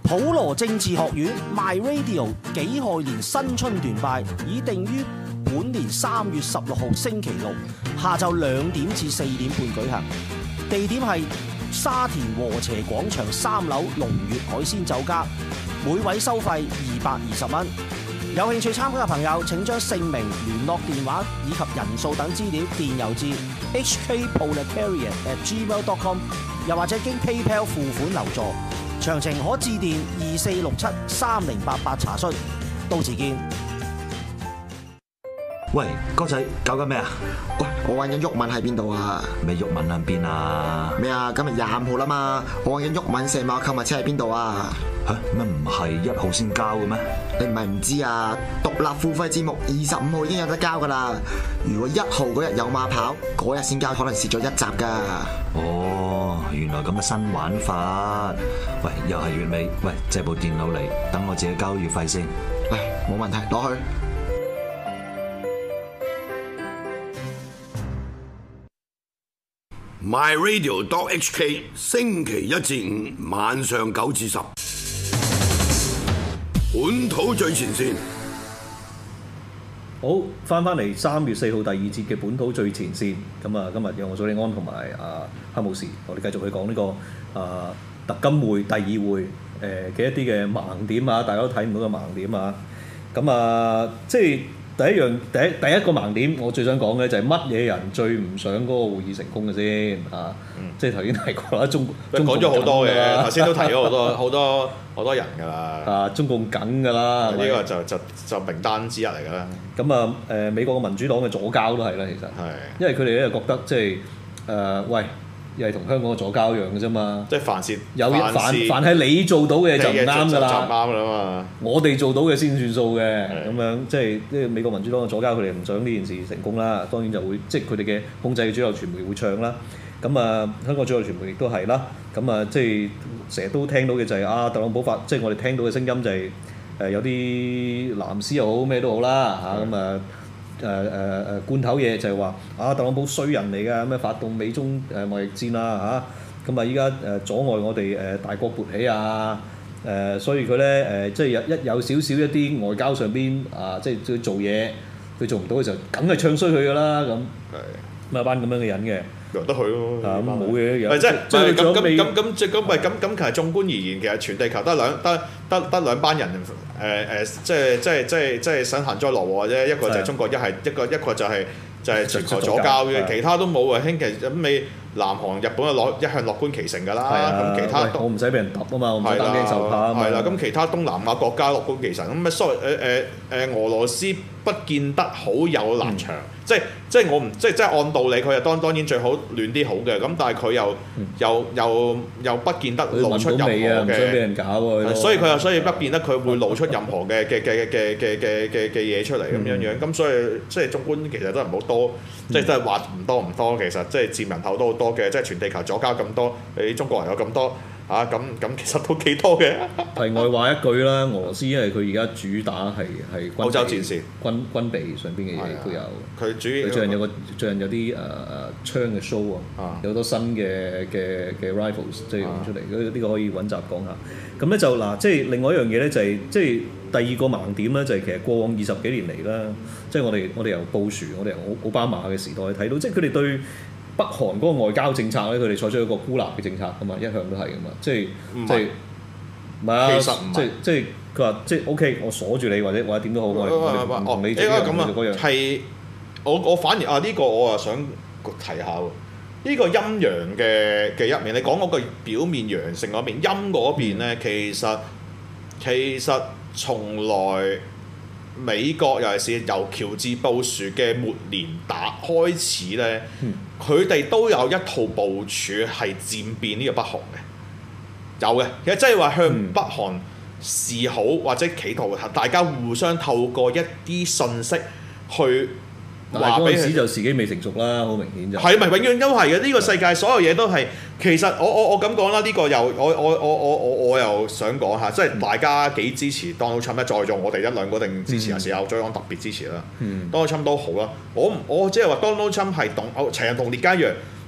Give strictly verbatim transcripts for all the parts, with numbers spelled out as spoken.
普羅政治學院 My Radio 己亥年新春團拜已定於本年三月十六號星期六下晝兩點至四點半舉行，地點係沙田禾輋廣場三樓龍悅海鮮酒家，每位收費二百二十蚊。有興趣參加嘅朋友請將姓名、聯絡電話以及人數等資料電郵至 h k proletariat at gmail dot com， 又或者經 PayPal 付款留座。詳情可致電二四六七三零八八查詢。到時見。 喂，哥仔，搞緊咩啊？ 喂，我揾緊毓民喺邊度啊？ 咩毓民喺邊啊？ 咩啊？今日廿五號啦嘛，我揾緊毓民射馬購物車喺邊度啊？ 嚇，乜唔係一號先交嘅咩？ 你唔係唔知啊？獨立付費節目二十五號已經有得交噶啦。如果一號嗰日有馬跑，嗰日先交，可能蝕咗一集噶。 哦，原來咁嘅新玩法。喂，又係月尾，喂，借部電腦嚟，等我自己交月費先。 喂，冇問題，攞去。 My Radio dot H K 星期一至五晚上九至十，本土最前線。 好，翻翻嚟三月四號第二節嘅本土最前線。咁啊，今日有我祖利安同埋啊黑武士，我哋繼續去講呢、這個啊特金會第二會誒嘅、呃、一啲嘅盲點啊，大家都睇唔到嘅盲點啊。咁啊，即係。第一樣第一第一個盲點，我最想講嘅就係乜嘢人最唔想嗰個會議成功嘅先嚇？嗯、即係頭先提過啦，中中講咗好多嘅，頭先都提咗好多好多好多人㗎啦。 啊，中共梗㗎啦， 呢個就就就名單之一嚟㗎啦。 咁啊誒，美國嘅民主黨嘅左膠都係啦，其實係，因為佢哋咧覺得即係誒喂。又係同香港嘅左膠一樣嘅啫嘛， 即係凡事有凡凡係你做到嘅就唔啱㗎啦， 就唔啱啦嘛。 我哋做到嘅先算數嘅，咁樣即係即係美國民主黨嘅左膠，佢哋唔想呢件事成功啦。當然就會即係佢哋嘅控制嘅主流傳媒會唱啦。咁啊，香港主流傳媒亦都係啦。咁啊，即係成日都聽到嘅就係、是、啊，特朗普發，即係我哋聽到嘅聲音就係、是、誒、呃、有啲藍絲又好咩都好啦嚇咁啊。誒誒誒罐頭嘢就係話啊，特朗普衰人嚟㗎，咩發動美中誒貿易戰啦嚇，咁啊依家誒阻礙我哋誒大國勃起啊誒、呃，所以佢咧誒即係有一有少少一啲外交上邊啊，即係做嘢佢做唔到嘅時候，梗係唱衰佢㗎啦咁。係咁有班咁樣嘅人嘅， 由得佢咯。 啊咁冇嘅， 係即係即係咁咁咁咁即係咁咪咁咁其實縱觀而言，其實全地球得兩得得得兩班人誒誒、呃，即係即係即係即係想幸災樂禍啫。一個就係中國，一係一個一個就係就係全球左膠嘅，其他都冇啊。興其咁你南韓、日本啊攞一向樂觀其成㗎啦。咁其他我唔使俾人揼啊嘛，我唔使擔驚受怕啊嘛。 係啦，咁其他東南亞國家樂觀其成，咁咩所謂誒誒誒俄羅斯不見得好有立場。嗯即係即係我唔即係即係按道理佢又當當然最好亂啲好嘅，咁但係佢又、嗯、又又又不見得露出任何嘅，唔想俾人搞喎。 所以佢又所以不見得佢會露出任何嘅嘅嘅嘅嘅嘅嘅嘅嘢出嚟咁樣樣，咁、嗯、所以即係縱觀其實都唔好多，即係都係話唔多唔多，其實即係佔人口都好多嘅，即係全地球左膠咁多，你中國人有咁多。啊咁咁其實都幾多嘅。 題外話一句啦，俄羅斯因為佢而家主打係係歐洲戰士、 軍軍備上邊嘅嘢都有。 佢主要佢最近有個最近有啲誒誒槍嘅 show 啊，有好多新嘅嘅嘅 rifles 即係用出嚟，呢、啊、個可以揾集講下。咁咧就嗱，即係另外一樣嘢咧就係、是、即係第二個盲點咧就係其實過往二十幾年嚟啦，即係我哋我哋由布殊，我哋由奧奧巴馬嘅時代睇到，即係佢哋對北韓嗰個外交政策咧，佢哋採取一個孤立嘅政策噶嘛，一向都係噶嘛，即係即係唔係啊？其實唔係，即係即係佢話即係 OK，我鎖住你或者或者點都好，我我唔同你做呢樣嗰樣。 係我我反而啊呢個我啊想提下喎，呢個陰陽嘅嘅一面，你講嗰個表面陽性嗰邊，陰嗰邊咧，其實其實從來。美國尤其是由喬治布殊嘅末年打開始咧，佢哋、嗯、都有一套部署係漸變呢個北韓嘅，有嘅。其實即係話向北韓示好、嗯、或者企圖大家互相透過一啲信息去話俾佢。嗰陣時就時機未成熟啦，好明顯就係咪永遠都係嘅？呢、這個世界所有嘢都係其實我我我咁講啦，呢、這個又我我我我我我又想講下，即係大家幾支持 Donald Trump 咧，在座我哋一兩個定支持嘅時候，再講特別支持啦。嗯、Donald Trump 都好啦，我我即係話 Donald Trump 係同齊人同列家一樣，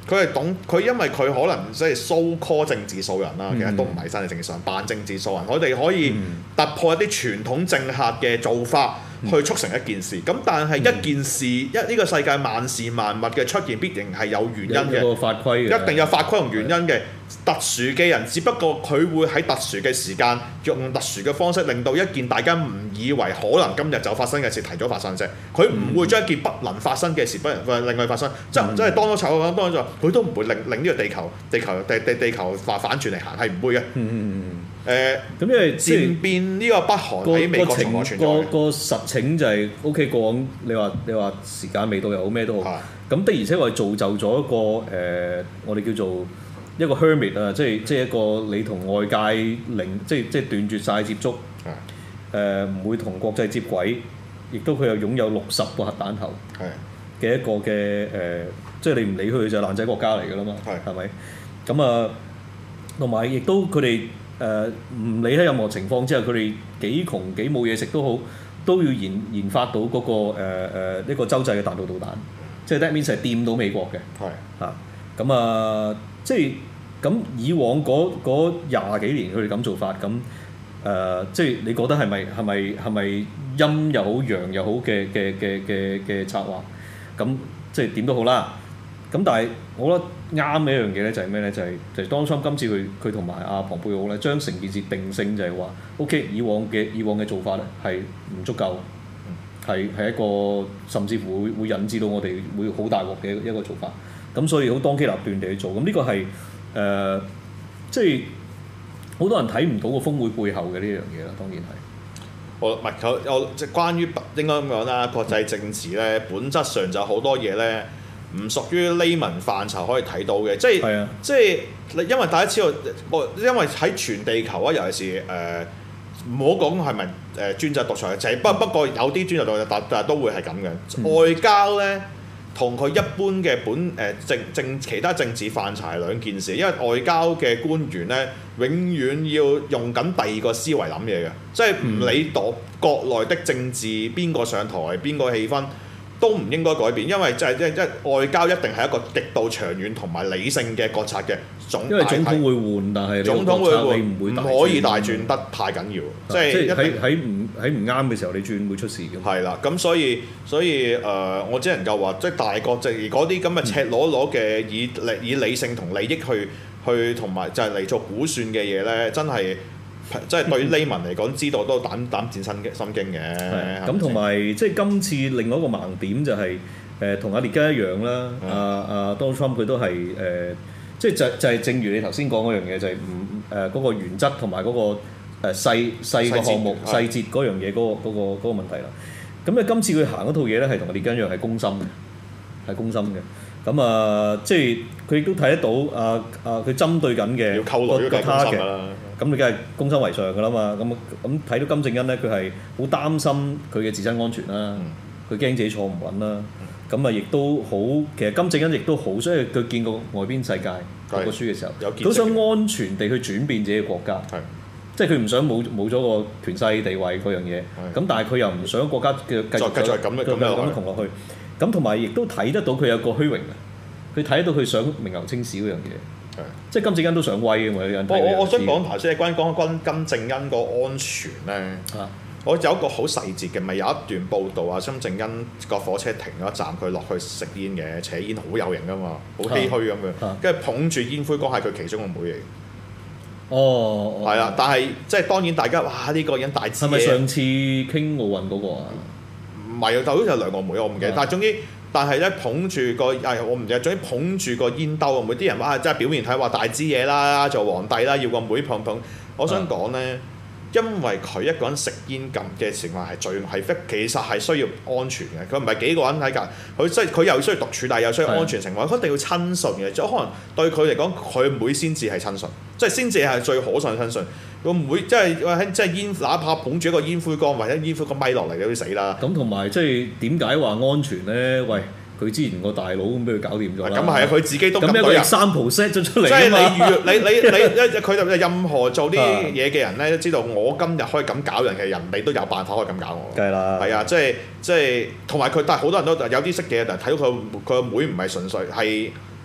佢係懂佢，因為佢可能即係 so call 政治素人啦，其實都唔係真係政治素人，扮政治素人，佢哋可以突破一啲傳統政客嘅做法。去促成一件事，咁但係一件事一呢個世界萬事萬物嘅出現必定係有原因嘅， 有個法規嘅， 一定有法規同原因嘅。特殊嘅人，只不過佢會喺特殊嘅時間用特殊嘅方式，令到一件大家唔以為可能今日就發生嘅事提早發生啫。佢唔會將一件不能發生嘅事不能令佢發生，即係即係當咗醜講當咗佢都唔會令令呢個地球地球地地地球反反轉嚟行，係唔會嘅。 嗯嗯嗯。 誒咁因為漸變呢個北韓喺美國從來存在嘅。 個個實情就係 O K 過往，你話你話時間未到又好咩都好，咁的而且確係造就咗一個誒、呃，我哋叫做一個 hermit 啊，即係即係一個你同外界零即係即係斷絕晒接觸，誒唔會同國際接軌，亦都佢又擁有六十個核彈頭嘅一個嘅誒、呃，即係你唔理佢就係爛仔國家嚟㗎啦嘛，係咪？咁啊，同埋亦都佢哋。誒唔、呃、理喺任何情況之下，佢哋幾窮幾冇嘢食都好，都要研研發到嗰、那個誒誒呢個洲際嘅彈道導彈，即係 that means 係掂到美國嘅。係嚇咁啊，即係咁以往嗰廿幾年佢哋咁做法，咁誒、呃、即係你覺得係咪係咪係咪陰又好陽又好嘅嘅嘅嘅嘅策劃？咁即係點都好啦。咁但係我覺得啱嘅一樣嘢咧就係咩咧？就係、是、就係、是、當初今次佢佢同埋阿龐貝奧咧將成件事定性就係話 ，OK 以往嘅以往嘅做法咧係唔足夠，係係一個甚至乎會會引致到我哋會好大鑊嘅一個做法。咁所以好當機立斷地去做。咁呢個係誒、呃、即係好多人睇唔到個峰會背後嘅呢樣嘢啦。當然係。 我唔係佢我即係關於應該咁講啦，國際政治咧本質上就好多嘢咧。唔屬於 layman 範疇可以睇到嘅，即係、啊、即係因為大家知道，我因為喺全地球啊，尤其是誒唔好講係咪誒專制獨裁嘅，就係不不過有啲專制獨裁，但但係都會係咁嘅。嗯、外交咧同佢一般嘅本誒、呃、政政其他政治範疇係兩件事，因為外交嘅官員咧永遠要用緊第二個思維諗嘢嘅，即係唔理國國內的政治邊個上台邊個氣氛。都唔應該改變，因為即係即係即係外交一定係一個極度長遠同埋理性嘅國策嘅總。因為總統會換，但係總統會換， 唔會唔可以大轉得太緊要。即係喺喺唔喺唔啱嘅時候，你轉會出事嘅。 係啦，咁所以所以誒、呃，我只能夠話，即係大國即係嗰啲咁嘅赤裸裸嘅以理以理性同利益去去同埋就係嚟做估算嘅嘢咧，真係。即係對於 layman 嚟講，知道都膽膽戰心驚心驚嘅。 咁同埋即係今次另外一個盲點就係誒同阿列根一樣啦。阿阿 Donald Trump 佢都係誒、呃，即係就就係、是、正如你頭先講嗰樣嘢，就係唔誒嗰個原則同埋嗰個誒、呃、細細個項目細節嗰樣嘢嗰個嗰、嗰個嗰個問題啦。咁啊，今次佢行嗰套嘢咧係同阿列根一樣係攻心嘅，係攻心嘅。咁啊，即係佢亦都睇得到啊啊，佢針對緊嘅個個 target 嘅。咁你梗係攻心為上㗎啦嘛，咁咁睇到金正恩咧，佢係好擔心佢嘅自身安全啦，佢驚、嗯、自己坐唔穩啦，咁啊亦都好，其實金正恩亦都好，所以佢見過外邊世界讀過書嘅時候，都想安全地去轉變自己嘅國家，是即係佢唔想冇冇咗個權勢地位嗰樣嘢，咁是但係佢又唔想國家嘅繼續繼續咁樣咁樣窮落去，咁同埋亦都睇得到佢有個虛榮啊，佢睇得到佢想名留青史嗰樣嘢。即係金正恩都想威嘅嘛，有人睇。 我我想講頭先，關於講緊金正恩個安全咧，啊、我有一個好細節嘅，咪有一段報導啊，金正恩個火車停咗一站，佢落去食煙嘅，扯煙好有型噶嘛，好唏噓咁樣，跟住、啊、捧住煙灰缸係佢其中個妹嚟。 哦， 係啦，但係即係當然大家哇呢、呢個人大支嘢。係咪上次傾奧運嗰個啊？ 唔係啊，就好似有兩個妹，我唔記得，啊、但係總之。但係咧捧住個誒，我唔記得，總之捧住個煙兜，每啲人話即係表面睇話大支嘢啦，做皇帝啦，要個妹捧捧。我想講咧，因為佢一個人食煙咁嘅情況係最係，其實係需要安全嘅。佢唔係幾個人喺隔，佢即係佢又需要獨處，但係又需要安全情況，佢一定要親信嘅。即係可能對佢嚟講，佢妹先至係親信，即係先至係最可信嘅親信。個妹即係喺即係煙，哪怕捧住一個煙灰缸或者煙灰缸咪落嚟都要死啦。 咁同埋即係點解話安全咧？喂，佢之前個大佬咁俾佢搞掂咗啦。咁係啊，佢自己都咁一個係三浦 set 咗出嚟。 即係你預你你你佢就任何做啲嘢嘅人咧，都知道我今日可以咁搞人嘅人，你都有辦法可以咁搞我。 梗係啦。係啊，即係即係同埋佢，但係好多人都有啲識嘅，但係睇到佢佢個妹唔係純粹係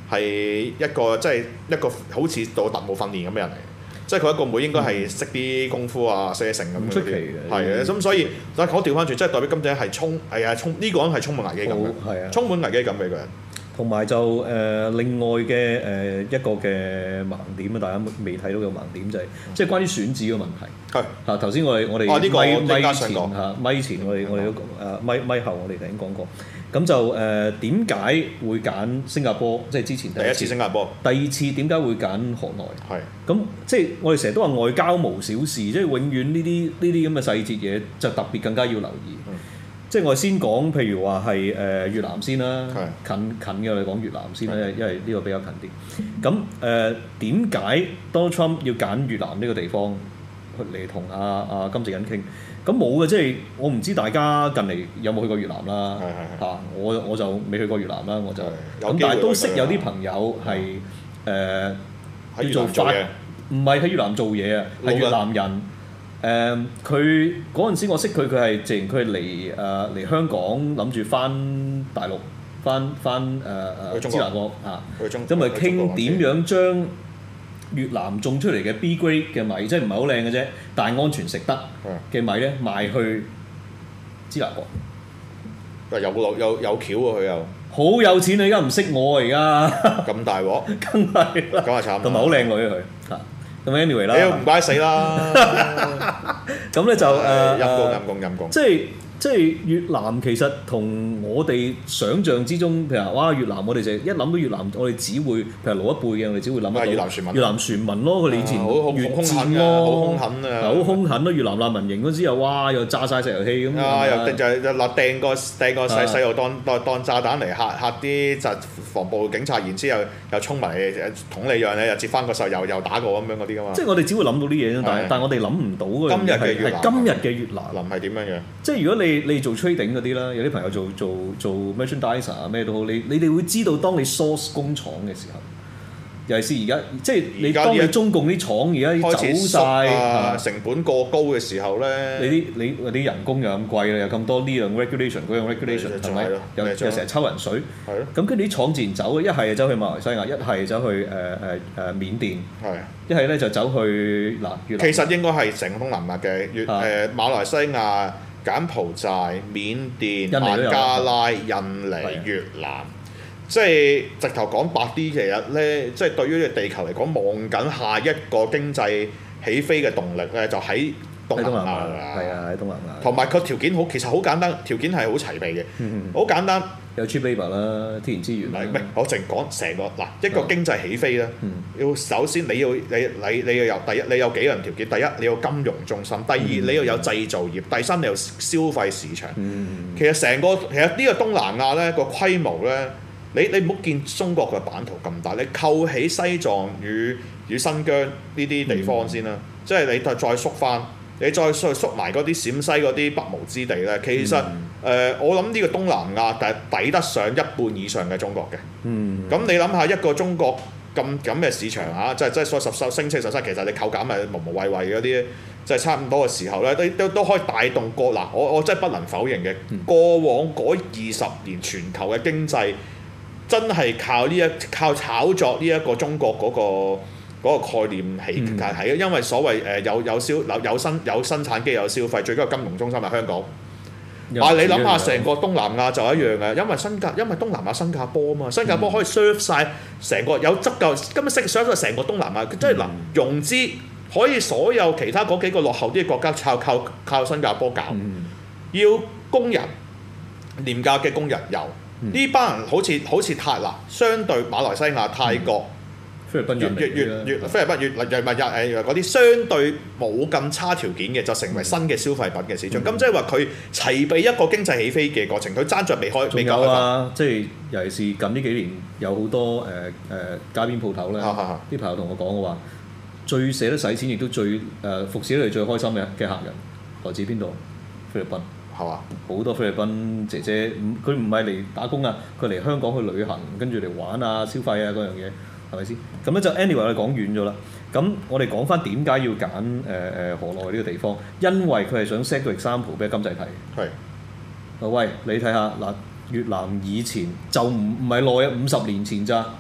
係一個即係一個好似做特務訓練咁嘅人嚟。即係佢一個妹應該係識啲功夫啊、寫成咁唔出奇嘅， 係嘅。咁所以，但係我調翻轉，即係代表金仔係充係啊充呢個人係充滿危機感嘅， 係啊， 充滿危機感嘅個人。 同埋就誒、呃、另外嘅誒、呃、一個嘅盲點啊，大家未睇到嘅盲點就係、是嗯、即係關於選址嘅問題。係嚇頭先我哋我哋咪咪前嚇咪前我哋我哋都誒咪咪後我哋頭先講過。咁就誒點解會揀新加坡？即係之前第一次， 第一次新加坡， 第二次點解會揀河內？ 係咁即係我哋成日都話外交無小事，即係永遠呢啲呢啲咁嘅細節嘢就特別更加要留意。嗯、即係我哋先講，譬如話係誒越南先啦，近近嘅我哋講越南先啦，因為因為呢個比較近啲。咁誒點解 Donald Trump 要揀越南呢個地方嚟同阿阿金正恩傾？咁冇嘅，即係我唔知大家近嚟有冇去過越南啦，嚇、啊、我我就未去過越南啦，我就咁，但係都識有啲朋友係誒喺做法，唔係喺越南做嘢啊，係越南人。誒佢嗰陣時我識佢，佢係直情佢係嚟誒嚟香港諗住翻大陸，翻翻誒誒芝加哥啊，咁咪傾點樣將越南種出嚟嘅 B grade 嘅米，即係唔係好靚嘅啫，但係安全食得嘅米咧，賣去芝加哥。 有有有有橋喎，佢又好有錢啊！而家唔識我啊，而家咁大鑊， 梗係啦， 咁係慘， 同埋好靚女啊佢嚇。咁 anyway 啦， 你唔怪死啦。 咁咧就誒陰公陰公陰公， 即係。即係越南其實同我哋想像之中，譬如話哇越南，我哋就一諗到越南，我哋只會譬如老一輩嘅，我哋只會諗得到越南船民， 越南船民咯，佢哋以前越戰咯， 好兇狠啊， 好兇狠咯！越南難民營嗰時又哇又炸晒石油氣咁， 啊又就就嗱掟個掟個細細路當當當炸彈嚟嚇嚇啲就防暴警察，然之後又衝埋嚟捅你樣，你又接翻個手又又打過咁樣嗰啲噶嘛。 即係我哋只會諗到啲嘢啫，但係但係我哋諗唔到嘅今日嘅越南， 今日嘅越南林係點樣樣？ 即係如果你你做 trading 嗰啲啦，有啲朋友做做做 merchandiser 啊咩都好，你你哋會知道當你 source 工廠嘅時候，尤其是而家即係你當你中共啲廠而家走晒、 啊，成本過高嘅時候咧， 你啲你啲人工又咁貴啦，又咁多呢樣 regulation 嗰樣 regulation 係咪？又又成日抽人水，係咯。咁跟住啲廠自然走，一係就走去馬來西亞，一係走去誒誒誒緬甸，係一係咧就走去嗱越南。 其實應該係成個東南亞嘅越誒馬來西亞、柬埔寨、緬甸、孟加拉、印尼、越南，即係直頭講白啲，其實咧，即係對於呢個地球嚟講，望緊下一個經濟起飛嘅動力咧，就喺東南亞啦。 係啊，喺東南亞。同埋個條件好，其實好簡單，條件係好齊備嘅，好簡單。 有 cheap labour 啦，天然資源。 唔係，我淨講成個嗱一個經濟起飛咧，要首先你要你你你要有第一，你有幾樣條件。第一，你要金融中心；第二，你要有製造業；第三，你有消費市場。其實成個其實呢個東南亞咧個規模咧，你你唔好見中國嘅版圖咁大，你扣起西藏與與新疆呢啲地方先啦，即係你再再縮翻。你再縮縮埋嗰啲陝西嗰啲北毛之地咧，其實誒、嗯呃、我諗呢個東南亞係抵得上一半以上嘅中國嘅。嗯，咁你諗下一個中國咁咁嘅市場嚇，即係即係所謂十十升清十失，其實你扣減係無無謂謂嗰啲，即係差唔多嘅時候咧，都都都可以帶動過嗱。我我真係不能否認嘅，嗯、過往嗰二十年全球嘅經濟真係靠呢一靠炒作呢一個中國嗰、嗰個。嗰個概念起係係，因為所謂誒有有消有有生有生產機有消費，最緊要金融中心係香港。但係你諗下，成個東南亞就一樣嘅，因為新加因為東南亞新加坡啊嘛，新加坡可以 serve 晒成個有足夠，根本 serve 晒成個東南亞，即係嗱融資可以所有其他嗰幾個落後啲嘅國家靠靠靠新加坡搞，嗯、要工人廉價嘅工人有呢、嗯、班人好似好似泰嗱，相對馬來西亞、泰國。嗯菲律賓越越越越菲律賓越越唔係誒嗰啲相對冇咁差條件嘅，就成為新嘅消費品嘅市場。咁、嗯、即係話佢齊備一個經濟起飛嘅過程，佢爭著未開未夠啊！即係尤其是近呢幾年有好多誒誒、呃呃、街邊鋪頭咧，啲、啊啊、朋友同我講嘅話，最捨得使錢，亦都最誒、呃、服侍得你最開心嘅嘅客人，來自邊度？菲律賓係嘛？好吧多菲律賓姐姐，佢唔係嚟打工啊，佢嚟香港去旅行，跟住嚟玩啊、消費啊嗰樣嘢。係咪先？咁咧就 anyway 我哋講遠咗啦。咁我哋講翻點解要揀誒誒河內呢個地方？因為佢係想 set 個 example 俾金仔睇。係是。喂，你睇下嗱，越南以前就唔唔係耐啊，五十年前咋？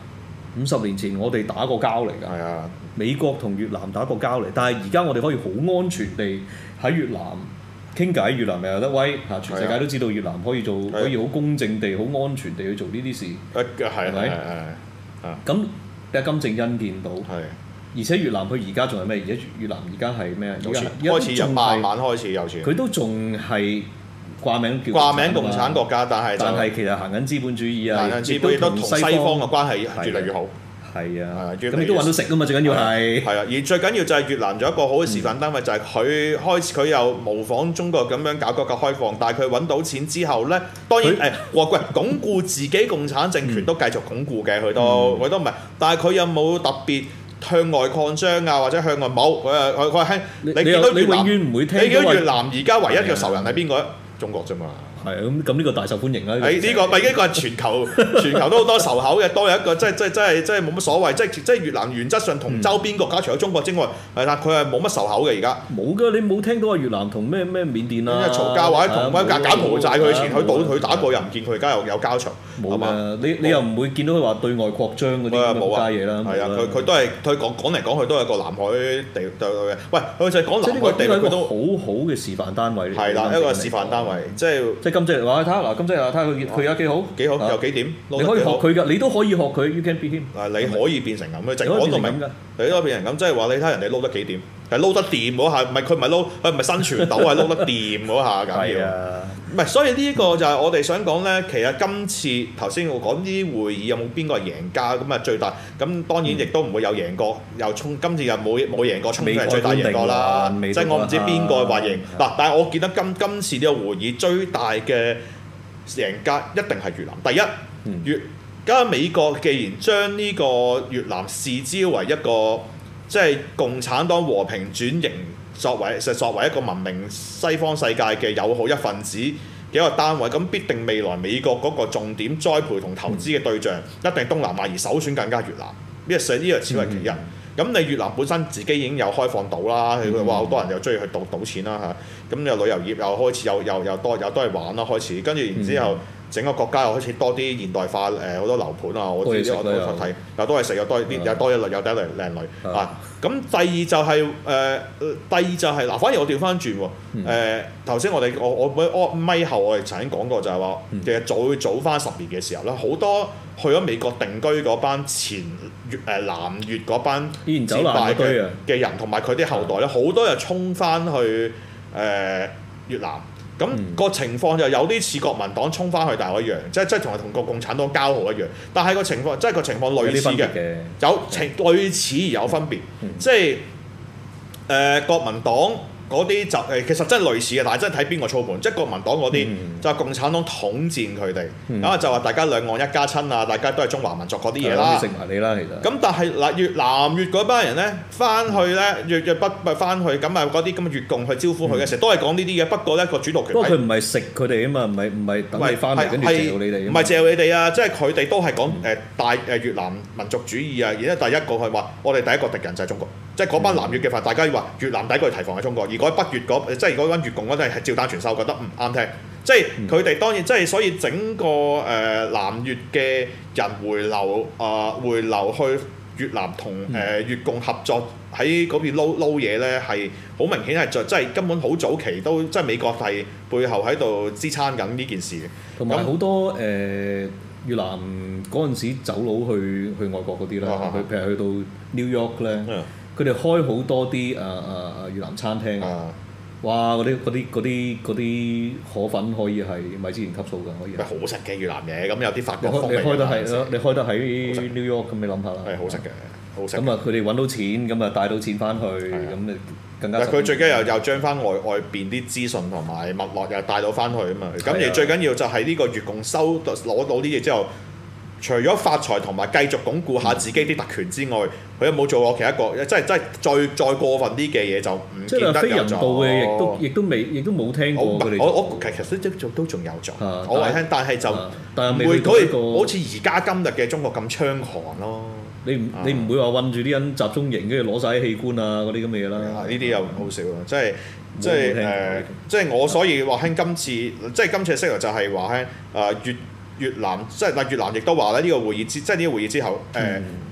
五十年前我哋打過交嚟㗎。 係啊， 美國同越南打過交嚟，但係而家我哋可以好安全地喺越南傾偈，越南咪有得威嚇，全世界都知道越南可以做，可以好公正地、好安全地去做呢啲事。 誒係咪？ 係係咁阿金正恩見到， 係。 而且越南佢而家仲係咩？而家越南而家係咩啊？而家開始由慢慢開始有錢。 佢都仲係掛名叫掛名共產國家，但係但係其實行緊資本主義啊， 行緊資本亦都同西方嘅關係越嚟越好。 係啊， 咁你都揾到食啊嘛，最緊要係。 係啊，而最緊要就係越南有一個好嘅示範單位，就係佢開始佢又模仿中國咁樣搞改革開放，但係佢揾到錢之後咧，當然誒，哇喂，鞏固自己共產政權都繼續鞏固嘅，佢都佢都唔係，但係佢有冇特別向外擴張啊，或者向外冇？佢啊，佢佢係你見到你永遠唔會聽到。 你見到越南而家唯一嘅仇人係邊個？中國啫嘛。 係啊，咁咁呢個大受歡迎啦。 誒呢個咪呢個係全球全球都好多仇口嘅，多有一個即係即係即係即係冇乜所謂，即係即係越南原則上同周邊國家除咗中國之外，係啦，佢係冇乜仇口嘅而家。 冇㗎，你冇聽到啊越南同咩咩緬甸啊嘈交或者同乜柬埔寨佢以前佢賭佢打過又唔見佢而家又有交場。 冇㗎，你你又唔會見到佢話對外擴張嗰啲咁嘅家嘢啦。 係啊，佢佢都係佢講講嚟講去都係個南海地對嘅。喂，佢就係講南海地位，佢都好好嘅示範單位。 係啦，一個示範單位，即係即係金正話睇下嗱，金正話睇下佢佢而家幾好， 幾好有幾點？ 你可以學佢㗎，你都可以學佢。You can be him。 啊，你可以變成咁嘅，就講到明。你都變成咁，即係話你睇人哋撈得幾點，係撈得掂嗰下，唔係佢唔係撈，佢唔係生存到，係撈得掂嗰下緊要。唔係，所以呢個就係我哋想講咧。其實今次頭先我講呢啲會議有冇邊個係贏家咁啊？最大咁當然亦都唔會有贏過，又衝今次又冇冇贏過，衝出嚟最大贏過啦。即係我唔知邊個話贏嗱，但係我記得今今次呢個會議最大嘅贏家一定係越南。第一，越加美國既然將呢個越南視之為一個即係共產黨和平轉型，作為實作為一個文明西方世界嘅友好一份子嘅一個單位，咁必定未來美國嗰個重點栽培同投資嘅對象、嗯、一定東南亞，而首選更加越南。呢個實呢個只係其一。咁、嗯、你越南本身自己已經有開放島啦，佢話好多人又中意去賭賭錢啦嚇，咁又旅遊業又開始又又又多又多係玩啦開始，跟住然之後。嗯整個國家又開始多啲現代化，誒、呃、好多樓盤啊，我自己我都睇，又多嘢食，又多啲，又多一類，又第一類靚女啊。咁第二就係、是、誒、呃，第二就係、是、嗱，反而我調翻轉喎。誒頭先我哋我我我咪後我哋曾經講過就係話，其實早早翻十年嘅時候咧，好多去咗美國定居嗰班前越誒、呃、南越嗰班戰敗嘅嘅人，同埋佢啲後代咧，好多又衝翻去誒、呃、越南。咁個情況就有啲似國民黨衝翻去大陸一樣，即係即係同係同個共產黨交好一樣。但係個情況即係個情況類似嘅，有情類似而有分別，嗯、即係誒、呃、國民黨嗰啲就誒其實真係類似嘅，但係真係睇邊個操盤。即係國民黨嗰啲、嗯、就係共產黨統戰佢哋，咁啊、嗯、就話大家兩岸一家親啊，大家都係中華民族嗰啲嘢啦。 食埋你啦，其實。咁但係嗱越南越嗰班人咧，翻去咧越越北咪翻去，咁啊嗰啲咁嘅越共去招呼佢嘅時候，都係講呢啲嘢。不過咧個主導權， 不過佢唔係食佢哋啊嘛，唔係唔係等你翻嚟跟住嚼你哋。 唔係嚼你哋啊！即係佢哋都係講誒大誒越南民族主義啊。而家第一個係話，我哋第一個敵人就係中國。即係嗰班南越嘅話，大家要話越南第一個提防係中國，而嗰北越嗰即係嗰班越共嗰啲係照單全收，覺得唔啱聽。即係佢哋當然即係所以整個誒、呃、南越嘅人回流啊、呃，回流去越南同誒、呃、越共合作喺嗰邊撈撈嘢咧，係好明顯係就即係根本好早期都即係美國係背後喺度支撐緊呢件事嘅。 同埋好多誒、呃、越南嗰陣時走佬去去外國嗰啲啦，佢譬如去到 New York 咧。嗯佢哋開好多啲誒誒誒越南餐廳啊！哇！嗰啲嗰啲嗰啲嗰啲河粉可以係米芝蓮級數㗎，可以係好食嘅越南嘢，咁有啲法國風味。 你開得係你開得喺 New York 咁，你諗下啦。 係好食嘅，好食。 咁啊，佢哋揾到錢，咁啊帶到錢翻去，咁你更加。但佢最緊要又又將翻外外邊啲資訊同埋脈絡又帶到翻去啊嘛！咁而最緊要就係呢個越共收攞到啲嘢之後。除咗發財同埋繼續鞏固下自己啲特權之外，佢有冇做過其他一個？即係即係再再過分啲嘅嘢就唔見得有做。 即係非人道嘅，亦都亦都未，亦都冇聽過佢哋。 我我其實都都都仲有做， 啊、 我話聽，但係就但係唔會好似而家今日嘅中國咁猖狂咯。 你唔你唔會話韞住啲人集中營，跟住攞晒啲器官啊嗰啲咁嘅嘢啦。 呢啲又好少啊！即係即係誒，即係我所以話聽今次即係今次嘅息率就係話聽誒越。越南即係嗱，越南亦都話咧呢個會議之即係呢個會議之後，誒、呃、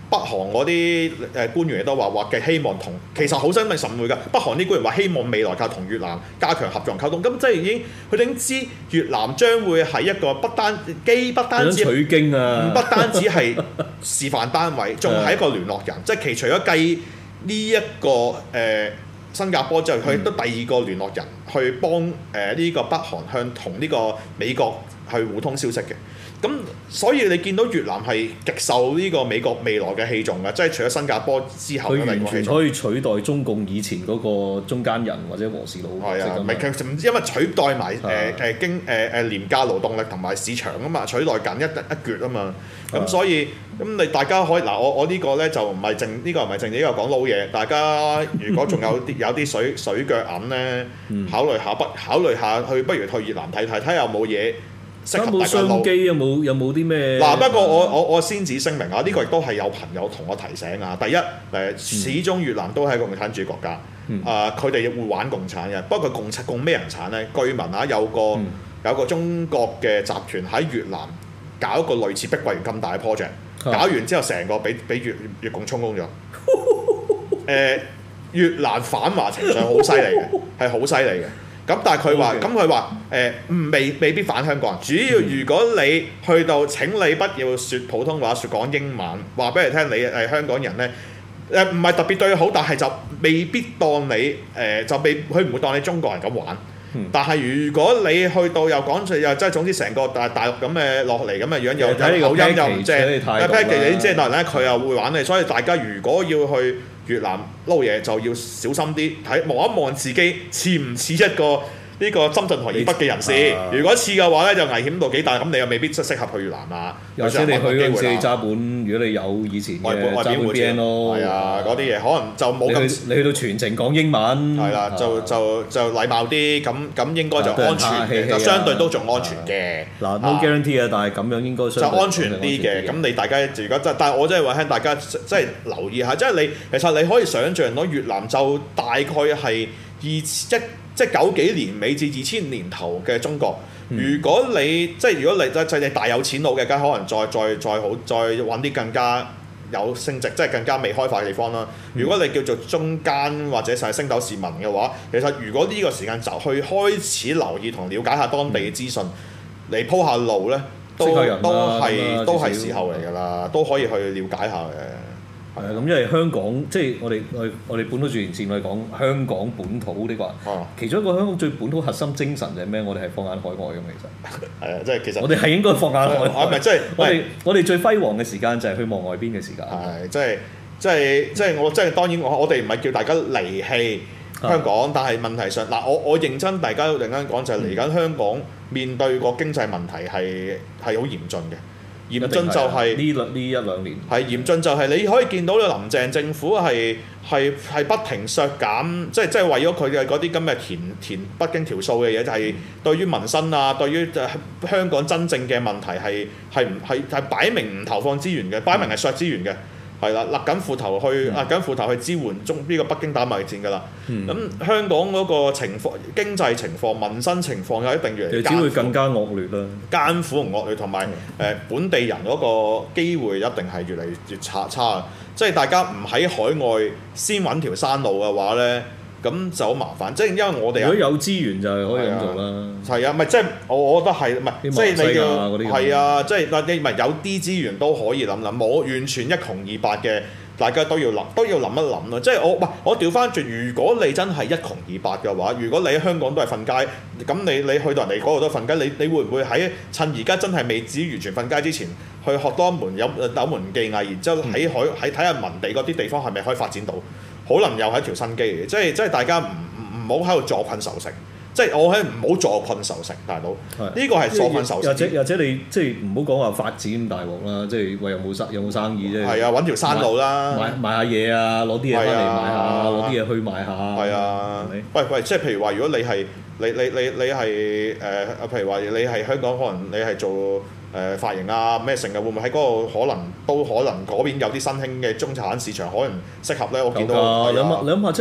北韓嗰啲誒官員亦都話話嘅希望同，其實好真係神會㗎。北韓啲官員話希望未來靠同越南加強合作溝通，咁即係已經佢哋已經知越南將會係一個不單機不單止取經啊， 不單止係示範單位，仲係一個聯絡人，即係其除咗計呢一個誒、呃、新加坡之後，佢亦都第二個聯絡人去幫誒呢、呃這個北韓向同呢個美國去互通消息嘅。咁所以你見到越南係極受呢個美國未來嘅器重嘅，即係除咗新加坡之後嘅佢完全美國器重。 可以取代中共以前嗰個中間人或者和事佬角色係啊， 㗎嘛唔係佢唔知因為取代埋誒誒經誒誒廉價勞動力同埋市場啊嘛，取代緊一一橛啊嘛。咁所以咁你大家可以嗱，我我呢個咧就唔係淨呢個唔係淨呢個講老嘢，大家如果仲有啲有啲水水腳銀咧，考慮下不考慮下去，不如去越南睇睇，睇下有冇嘢。 有冇商機？有冇有冇啲咩？ 嗱，不過我我我先至聲明啊，呢個亦都係有朋友同我提醒啊。第一誒，始終越南都係一個共產主義國家，啊佢哋會玩共產嘅。不過佢共產共咩人產咧？據聞啊，有個、嗯、有個中國嘅集團喺越南搞一個類似碧桂園咁大嘅 project，、嗯、搞完之後成個俾俾越越共充公咗。誒、呃，越南反華情緒好犀利嘅，係好犀利嘅。咁但係佢話，咁佢話誒未未必反香港人。主要如果你去到請你不要説普通話，説講英文，話俾你聽，你係香港人咧，誒唔係特別對佢好，但係就未必當你誒、呃、就未佢唔會當你中國人咁玩。嗯、但係如果你去到又講出又即係總之成個大大陸咁嘅落嚟咁嘅樣，又有口音又唔正，誒 package 你即係當然咧佢又會玩你，所以大家如果要去越南撈嘢就要小心啲，睇望一望自己似唔似一個呢個深圳河以北嘅人士。啊、如果似嘅話咧，就危險度幾大，咁你又未必適合去越南啊。 或者你去嗰陣時揸本，如果你有以前嘅揸本 B N 咯， 係啊，嗰啲嘢可能就冇咁。 你去到全程講英文， 係啦、啊，就就就禮貌啲，咁咁應該就安全嘅，就相對都仲安全嘅。嗱 ，no guarantee 啊，但係咁樣應該就安全啲嘅。咁你大家如果真，但係我真係話聽大家即係留意下，即係你其實你可以想像到越南就大概係二一即係九幾年尾至二千年頭嘅中國。如果你即係如果你即係你大有錢佬嘅，梗可能再再再好再揾啲更加有升值，即係更加未開發嘅地方啦。如果你叫做中間或者係星斗市民嘅話，其實如果呢個時間就去開始留意同了解下當地嘅資訊，嚟鋪下路咧，都都係都係時候嚟㗎啦，都可以去了解下嘅。 係啊，咁因為香港即係我哋我我哋本土主義戰，我哋講香港本土呢個，啊、其中一個香港最本土核心精神就係咩？我哋係放眼海外咁，其實係啊，即係其實我哋係應該放眼海外。 唔係即係我哋我哋最輝煌嘅時間就係去望外邊嘅時間。 係即係即係即係我即係當然我我哋唔係叫大家離棄香港，啊、但係問題上嗱，我我認真大家突然間講就係嚟緊香港面對個經濟問題係係好嚴峻嘅。嚴峻就係呢兩呢一兩年係嚴峻就係你可以見到咧，林鄭政府係係係不停削減，即係即係為咗佢嘅嗰啲咁嘅填填北京條數嘅嘢，就係對於民生啊，對於香港真正嘅問題係係唔係係擺明唔投放資源嘅，擺明係削資源嘅。係啦，勒緊褲頭去，勒緊褲頭去支援中呢個北京打貿易戰㗎啦。咁、嗯、香港嗰個情況、經濟情況、民生情況又一定越嚟越只會更加惡劣啦。 艱苦同惡劣，同埋誒本地人嗰個機會一定係越嚟越差差。即係大家唔喺海外先揾條山路嘅話咧，咁就好麻煩。即係因為我哋如果有資源就係可以咁做啦。 係啊，唔係即係我我覺得係唔係即係你要係啊，即係嗱你唔係有啲資源都可以諗諗，冇完全一窮二白嘅，大家都要諗都要諗一諗咯。即係我唔係我調翻轉，如果你真係一窮二白嘅話，如果你喺香港都係瞓街，咁你你去到人哋嗰度都瞓街，你你會唔會喺趁而家真係未至於完全瞓街之前，去學多一門有有門技藝，然之後喺海喺睇下文地嗰啲地方係咪可以發展到？可能又係一條新機嚟嘅，即係即係大家唔唔好喺度坐困愁城，即係我喺唔好坐困愁城，大佬呢個係坐困愁城。或者或者你即係唔好講話發展咁大鑊啦，即係喂有冇生有冇生意啫？ 係啊，揾條山路啦， 買買下嘢啊，攞啲嘢翻嚟賣下，攞啲嘢去賣下。 係啊，喂喂，即係譬如話，如果你係你你你你係誒，譬如話你係香港，可能你係做。誒、呃、髮型啊咩成日會唔會喺嗰個可能都可能嗰邊有啲新興嘅中產市場可能適合咧？我見到你諗下，你諗下即係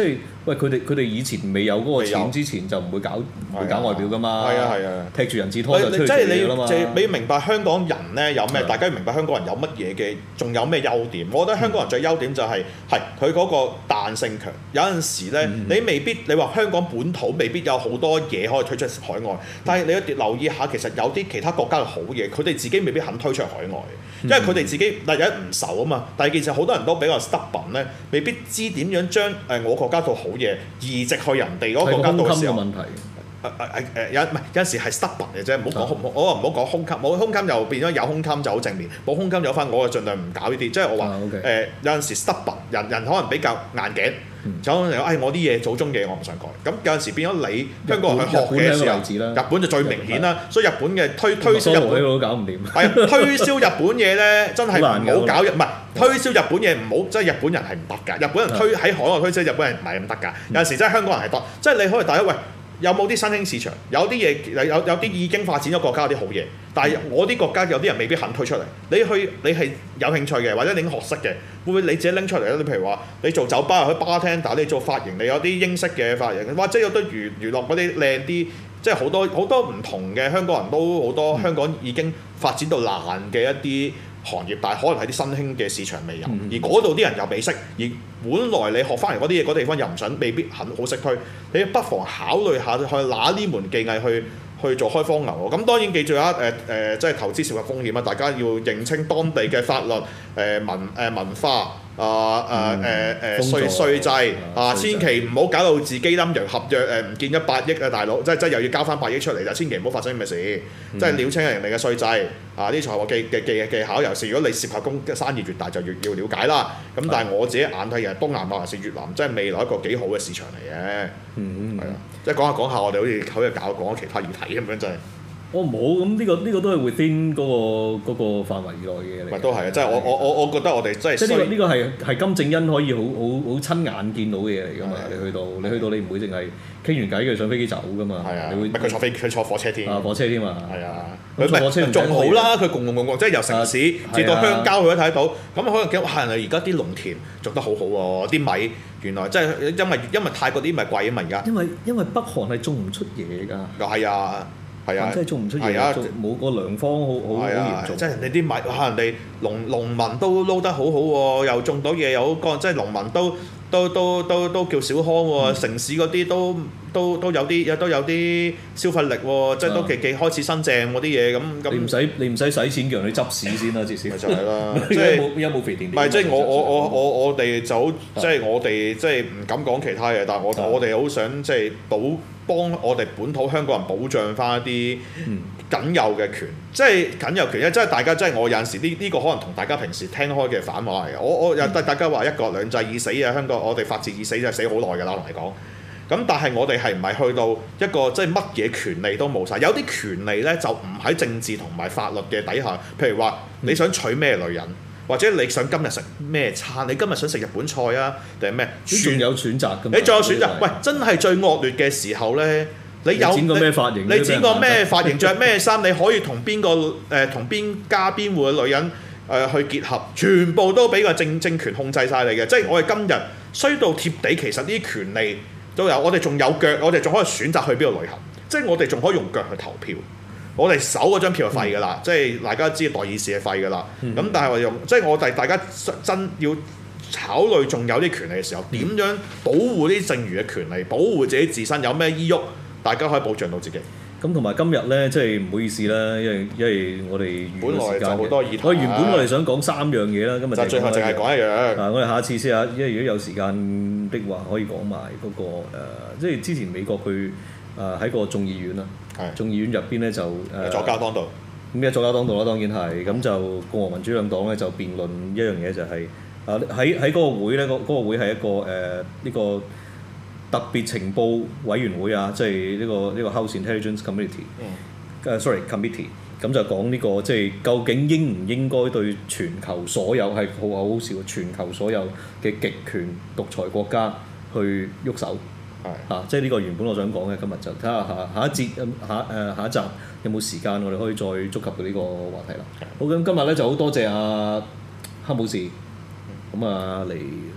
喂，佢哋佢哋以前未有嗰個未有錢之前就唔會搞唔會係啊搞外表噶嘛。 係啊係啊， 踢住人字拖就出去即係你做嘢㗎啦嘛。 即係你明白香港人咧有咩？ 係大家要明白香港人有乜嘢嘅，仲有咩優點？我覺得香港人最優點就係係佢嗰個彈性強。有陣時咧， 嗯你未必你話香港本土未必有好多嘢可以推出海外，但係你一留意下，其實有啲其他國家嘅好嘢，佢哋自己未必肯推出海外，因為佢哋自己第一唔熟啊嘛，第二件事好多人都比較 stubborn 咧，未必知點樣將誒我國家套好嘢移植去人哋嗰個國家度嘅時候。 嘅問題。 誒誒誒誒有唔係有陣時係 stubborn 嘅啫，唔好講唔好，我話唔好講胸襟，冇胸襟又變咗有胸襟就好正面，冇胸襟有翻我就盡量唔搞呢啲，即係我話誒、 啊，OK 呃、有陣時 stubborn 人人可能比較硬頸， 嗯就可能誒我啲嘢祖宗嘢我唔想改，咁有陣時變咗你香港人去學嘅時日本係一個候， 例子啦日本就最明顯啦，所以日本嘅推推銷日本。 都搞唔掂。 係啊，推銷日本嘢咧，真係唔好難㗎好搞日，唔係推銷日本嘢唔好，即係日本人係唔得㗎。日本人推喺海外推銷日本人唔係咁得㗎。有陣時真係香港人係得，即係你可以大家喂，有冇啲新興市場？有啲嘢有有啲已經發展咗國家有啲好嘢，但係我啲國家有啲人未必肯推出嚟。你去你係有興趣嘅，或者你已經學識嘅，會唔會你自己拎出嚟咧？你譬如話你做酒吧，去 bartender，你做髮型，你有啲英式嘅髮型，或者有啲娛娛樂嗰啲靚啲。即係好多好多唔同嘅香港人都好多香港已經發展到爛嘅一啲行業，但係可能係啲新興嘅市場未有，而嗰度啲人又未識，而本來你學翻嚟嗰啲嘢，嗰地方又唔想，未必很好識推，你不妨考慮下去拿呢門技藝去去做開荒牛。咁當然記住啊，誒、呃、誒、呃，即係投資涉及風險啊，大家要認清當地嘅法律、誒、呃、文誒、呃、文化。啊誒誒誒稅稅制啊，千祈唔好搞到自己陰陽合約誒唔見一百億啊，大佬，即係即係又要交翻百億出嚟就千祈唔好發生咁嘅事，即係了清人哋嘅稅制啊，啲財務技嘅技技巧，尤其是如果你涉及公生意越大就越要了解啦。咁但係我自己眼睇嘅東南亞還是越南，真係未來一個幾好嘅市場嚟嘅， 嗯， 係啊，即係講下講下，我哋好似好似搞講咗其他議題咁樣真係。 我冇咁呢個呢個都係 within 嗰個嗰個範圍以內嘅嘢嚟。 咪都係啊！即係我我我我覺得我哋真係即係呢個呢個係係金正恩可以好好好親眼見到嘅嘢嚟㗎嘛？你去到你去到你唔會淨係傾完偈佢上飛機走㗎嘛？ 係啊， 你會唔係佢坐飛佢坐火車添。 啊火車添啊！ 係啊， 咁坐火車唔仲好啦，佢共共共共，即係由城市至到鄉郊佢都睇到。咁可能幾哇！而家啲農田種得好好喎，啲米原來即係因為因為泰國啲米貴啊嘛而家。 因為因為北韓係種唔出嘢㗎。 又係啊！係啊， 真係種唔出嘢，冇個糧荒好好好嚴重。 即係人哋啲米，哇！人哋農農民都撈得好好喎，又種到嘢又好乾，即係農民都都都都都叫小康喎。嗯、城市嗰啲都都都有啲都有啲消費力喎，即係都幾幾開始新淨嗰啲嘢咁咁。你唔使你唔使使錢叫人去執屎先啦，至少。 咪就係啦， 即係有冇肥田？ 唔係即係我我我我我哋就好，即係我哋即係唔敢講其他嘢，但係我我哋好想即係保。幫我哋本土香港人保障翻一啲僅有嘅權，即係僅有權，即係大家即係我有陣時呢呢、呢個可能同大家平時聽開嘅反話嚟嘅。我我有大家話一國兩制已死啊，香港我哋法治已死就係死好耐㗎啦，我同你講。咁但係我哋係唔係去到一個即係乜嘢權利都冇晒？有啲權利咧就唔喺政治同埋法律嘅底下，譬如話你想娶咩女人？或者你想今日食咩餐？你今日想食日本菜啊，定係咩？ 你仲有選擇㗎嘛？ 你仲有選擇？喂，真係最惡劣嘅時候咧，你有你剪個咩髮型？ 你剪個咩髮型？着咩衫？你可以同邊個誒同邊家邊戶嘅女人誒、呃、去結合？全部都俾個政政權控制晒你嘅。即係我哋今日衰到貼地，其實呢啲權利都有。我哋仲有腳，我哋仲可以選擇去邊度旅行。即係我哋仲可以用腳去投票。我哋手嗰張票係廢㗎啦，嗯、即係大家知代議士係廢㗎啦。咁、嗯、但係我用，即係我哋大家真要考慮仲有啲權利嘅時候，點、嗯、樣保護啲剩餘嘅權利，保護自己自身有咩依鬱，大家可以保障到自己。 咁同埋今日咧，即係唔好意思啦，因為因為我哋本來就好多議題。 我原本我哋想講三樣嘢啦，今日就最後淨係講一樣。 嗱，我哋下次先下，因為如果有時間的話，可以講埋嗰個、呃、即係之前美國佢誒喺個眾議院啦。眾議院入邊咧就誒左膠當道， 咁而家左膠當道啦，當然係咁就共和民主兩黨咧就辯論一樣嘢就係啊喺喺嗰個會咧，嗰、嗰個會係一個誒呢、呃呢個特別情報委員會啊，即係呢個呢、呢個 House Intelligence Committee，誒、uh, sorry Committee，咁就講呢、呢個即係究竟應唔應該對全球所有係好好好笑，全球所有嘅極權獨裁國家去喐手。係啊，即係呢個原本我想講嘅，今日就睇下下下一節下誒、呃、下一集有冇時間，我哋可以再觸及到呢個話題啦。好，咁今日咧就好多謝阿黑武士，咁啊嚟嚟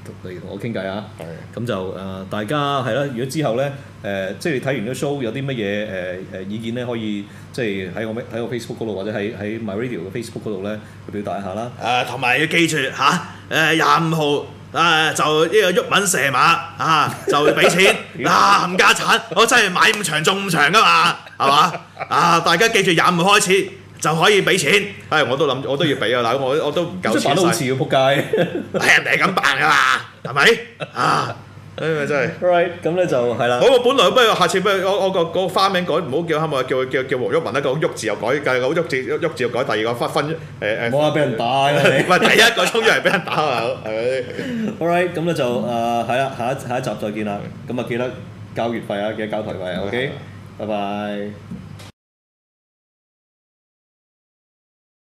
嚟同我傾偈啊。 係。 咁就誒、呃、大家係啦，如果之後咧誒、呃，即係你睇完個 show 有啲乜嘢誒誒意見咧，可以即係喺我喺我 Facebook 嗰度或者喺喺 My Radio 嘅 Facebook 嗰度咧去表達一下啦。 誒同埋要記住嚇誒廿五號。啊！就呢個鬱文射馬啊，就俾錢啊！冚家產，我真係買五場中五場噶嘛，係嘛？啊！大家記住廿五號開始就可以俾錢。係，我都諗，我都要俾啊！嗱，我我都唔夠錢使。 扮得好似要撲街。 係人哋係咁辦噶嘛，係咪？啊！誒真係。 Right， 咁咧就係啦。 好，我本來不如下次不如我我個個花名改唔好叫係咪叫叫叫黃鬱文啦，個鬱字又改，計個鬱字鬱字又改，第二個分分誒誒。 冇話俾人打啊你。 唔係第一個衝出嚟俾人打啊，係咪 ？Alright，咁咧就誒係啦，下一下一集再見啦。咁啊記得交月費啊，記得交台費啊 ，OK，拜拜。